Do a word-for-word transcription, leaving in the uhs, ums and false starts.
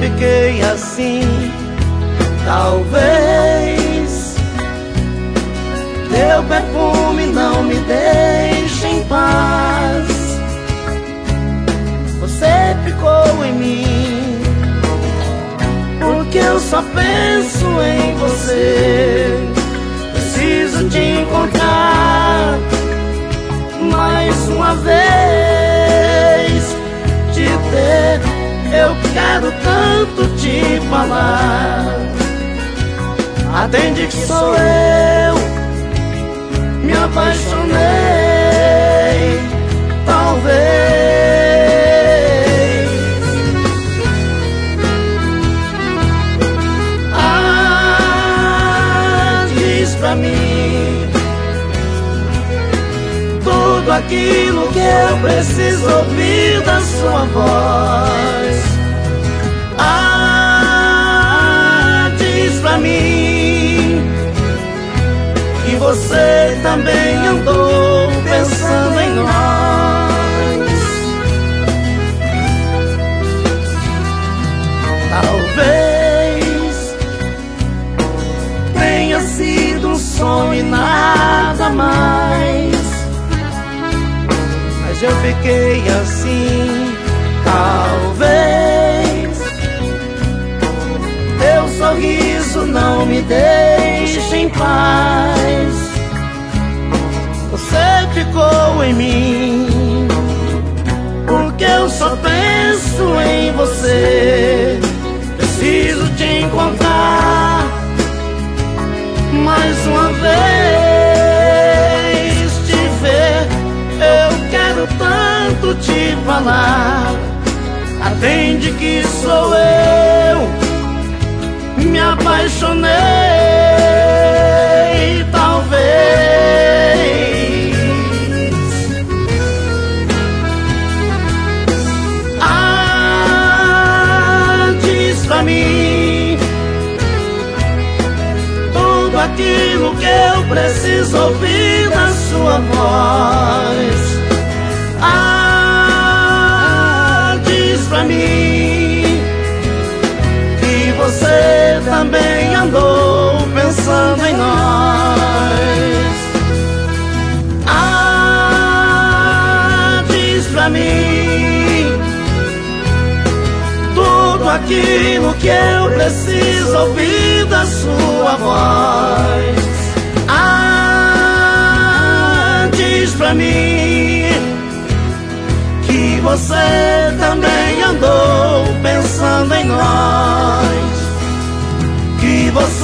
fiquei assim. Talvez teu perfume não me deixe em paz. Você ficou em mim, porque eu só penso em você. Preciso te encontrar mais uma vez, te ter. Eu quero tanto te falar. Atende que sou eu, me apaixonei, talvez. Ah, diz pra mim tudo aquilo que eu preciso ouvir da sua voz. Ah, diz pra mim que você também andou pensando em nós. Talvez tenha sido um sonho e nada mais, mas eu fiquei assim. Talvez teu sorriso não me deixe em paz. Você ficou em mim, porque eu só penso em você. Preciso te encontrar mais uma vez, te ver. Eu quero tanto te falar. Atende que sou eu, me apaixonei, talvez. Ah, diz pra mim tudo aquilo que eu preciso ouvir da sua voz. Ah, diz pra mim que você também andou pensando em nós. Ah, diz pra mim tudo aquilo que eu preciso ouvir da sua voz. Ah, diz pra mim que você também andou pensando em nós. Que você